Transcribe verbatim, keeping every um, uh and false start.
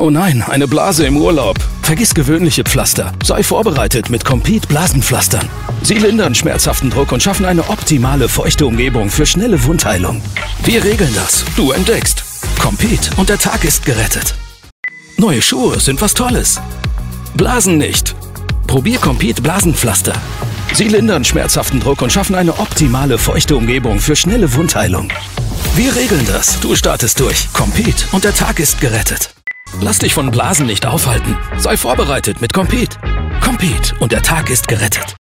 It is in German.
Oh nein, eine Blase im Urlaub. Vergiss gewöhnliche Pflaster. Sei vorbereitet mit Compeed Blasenpflastern. Sie lindern schmerzhaften Druck und schaffen eine optimale feuchte Umgebung für schnelle Wundheilung. Wir regeln das. Du entdeckst. Compeed und der Tag ist gerettet. Neue Schuhe sind was Tolles. Blasen nicht. Probier Compeed Blasenpflaster. Sie lindern schmerzhaften Druck und schaffen eine optimale feuchte Umgebung für schnelle Wundheilung. Wir regeln das. Du startest durch. Compeed und der Tag ist gerettet. Lass dich von Blasen nicht aufhalten. Sei vorbereitet mit Compeed. Compeed und der Tag ist gerettet.